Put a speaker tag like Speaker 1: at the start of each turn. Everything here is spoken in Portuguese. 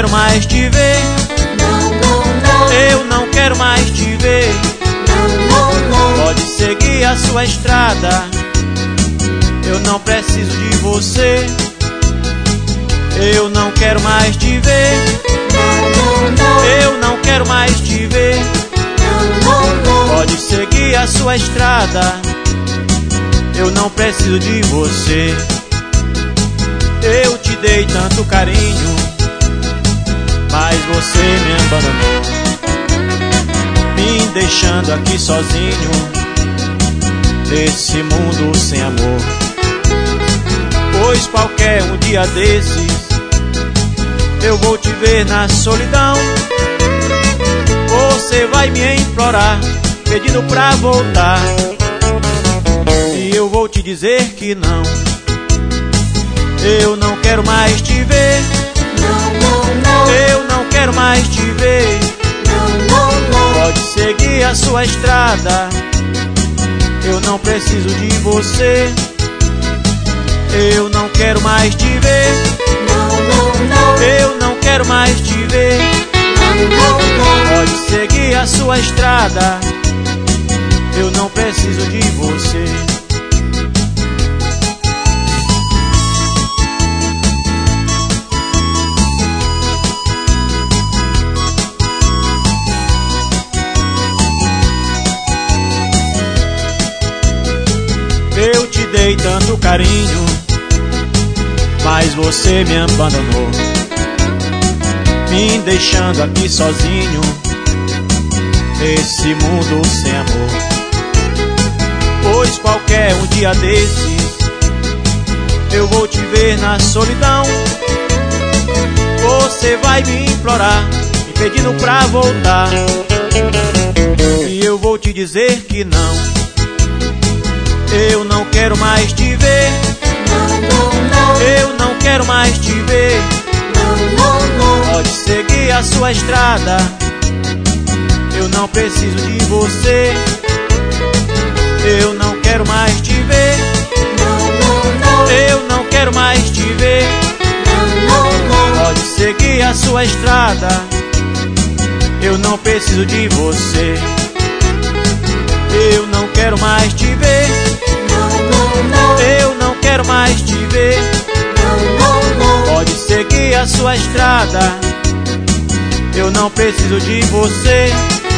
Speaker 1: quero mais te ver. Eu não quero mais te ver. Pode seguir a sua estrada, eu não preciso de você. Eu não quero mais te ver. Eu não quero mais te ver. Pode seguir a sua estrada, eu não preciso de você. Eu te dei tanto carinho, mas você me abandonou, me deixando aqui sozinho nesse mundo sem amor. Pois qualquer um dia desses eu vou te ver na solidão. Você vai me implorar, pedindo pra voltar, e eu vou te dizer que não. Eu não quero mais te ver. Eu não quero mais te ver. Pode seguir a sua estrada, eu não preciso de você. Eu não quero mais te ver. Eu não quero mais te ver. Pode seguir a sua estrada, eu não preciso de você. Eu te dei tanto carinho, mas você me abandonou, me deixando aqui sozinho nesse mundo sem amor. Pois qualquer um dia desses eu vou te ver na solidão. Você vai me implorar, me pedindo pra voltar, e eu vou te dizer que não. Eu não quero mais te ver. Eu não quero mais te ver. Pode seguir a sua estrada, eu não preciso de você. Eu não quero mais te ver. Eu não quero mais te ver. Pode seguir a sua estrada, eu não preciso de você. Eu não quero mais te ver. Eu não quero mais te ver. Pode seguir a sua estrada, eu não preciso de você.